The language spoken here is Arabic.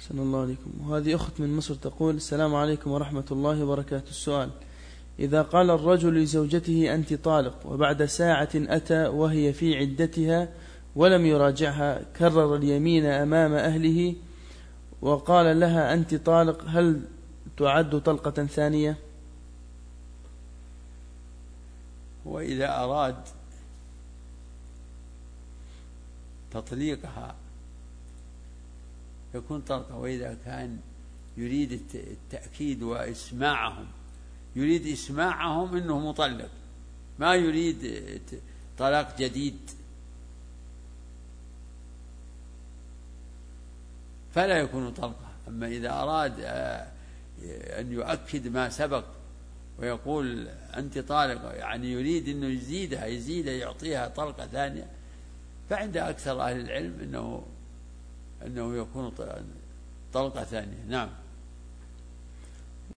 أحسن الله عليكم. وهذه أخت من مصر تقول: السلام عليكم ورحمة الله وبركاته. السؤال: إذا قال الرجل لزوجته أنت طالق، وبعد ساعة أتى وهي في عدتها ولم يراجعها، كرر اليمين أمام أهله وقال لها أنت طالق، هل تعد طلقة ثانية؟ وإذا أراد تطليقها يكون طلقة، وإذا كان يريد التأكيد وإسماعهم، يريد إسماعهم إنه مطلق، ما يريد طلاق جديد، فلا يكون طلقة. أما إذا أراد أن يؤكد ما سبق ويقول أنت طالقة، يعني يريد أنه يزيدها يعطيها طلقة ثانية، فعند أكثر أهل العلم أنه يكون طلقة ثانية. نعم.